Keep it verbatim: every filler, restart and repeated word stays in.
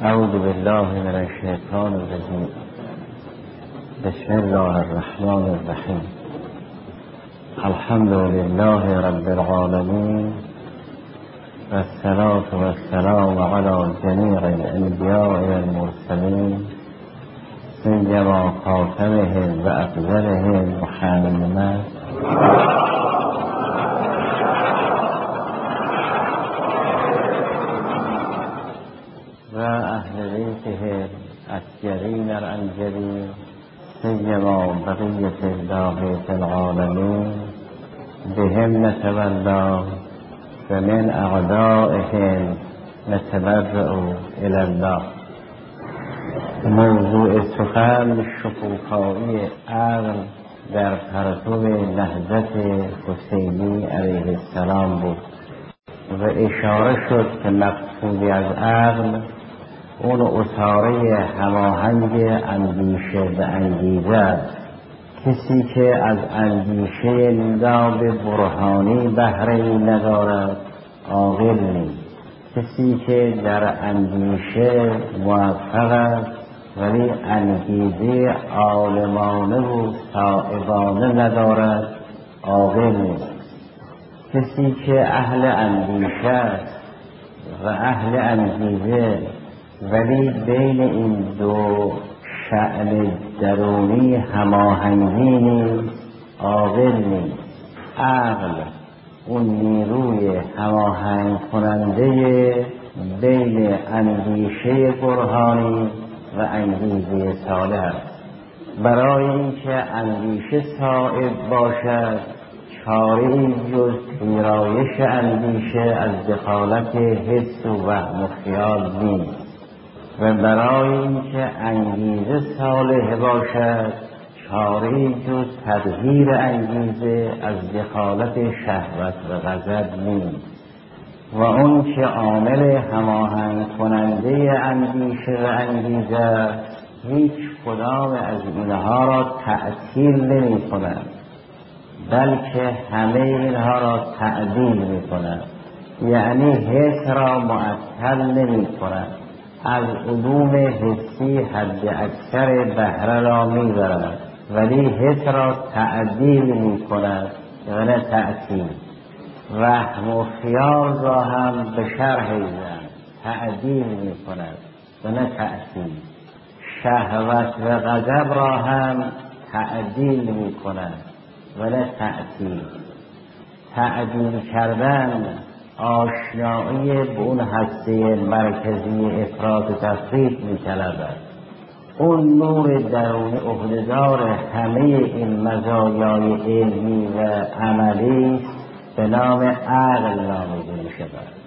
اعوذ بالله من الشیطان الرجیم. بسم الله الرحمن الرحیم. الحمد لله رب العالمین والصلاة والسلام علی جمیع الانبیاء والمرسلین سیما خاتمهم و افضلهم محمد و اهل بیته اطیبین الانجلین سیما بقیة الله فی العالمین بهم نتولا و من اعدائهم نتبرأ الی الله. موضوع سخن شکوفایی عقل در پرتو نهضت حسینی علیه السلام بود و اشاره شد که مقصودی از عقل اون اطاره هماهنگ اندیشه و انگیزه است. کسی که از اندیشه ناب برهانی بهره‌ای ندارد عاقل نیست. کسی که در اندیشه موفق است ولی انگیزه عالمانه و صائبانه ندارد عاقل نیست. کسی که اهل اندیشه است و اهل انگیزه ولی بین این دو شأن درونی هماهنگی نیست عاقل نیست. عقل اون نیروی هماهنگ کننده بین اندیشه برهانی و انگیزه صالح است. برای اینکه اندیشه صائب باشد چاره‌ای جز ویرایش اندیشه از دخالت حس و وهم و خیال نیست و برای اینکه انگیزه صالح باشد چاره‌ای جز تطهیر انگیزه از دخالت شهوت و غضب نیست و اون که عامل هماهنگ کننده اندیشه و انگیزه هیچ کدام از اینها را تعطیل نمی کند بلکه همه اینها را تعدیل می کند. یعنی حس را معطل نمی کند. از علوم حسی حد اکثر بهره را می برد ولی حس را تعدیل می کند و نه تعطیل. وهم و خیال را هم به شرح زن تعدیل می کند و نه تعطیل. شهوت و غضب را هم تعدیل می کند و نه تعطیل. تعدیل کردن آشنایی به اون هسته مرکزی افراد و تفریق می طلبد. اون نور درونی عهده‌دار همه این مزایای علمی و عملی به نام عقل نامیده می شود.